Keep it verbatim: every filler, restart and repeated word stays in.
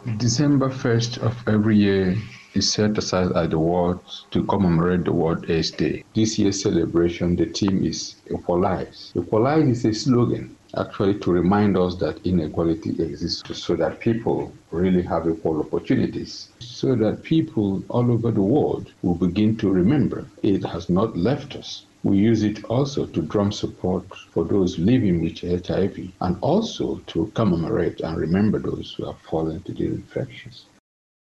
December first of every year is set aside at the world to commemorate the World AIDS Day. This year's celebration, the theme is Equalize. Equalize is a slogan actually to remind us that inequality exists so that people really have equal opportunities, so that people all over the world will begin to remember it has not left us. We use it also to drum support for those living with H I V and also to commemorate and remember those who have fallen to the infections.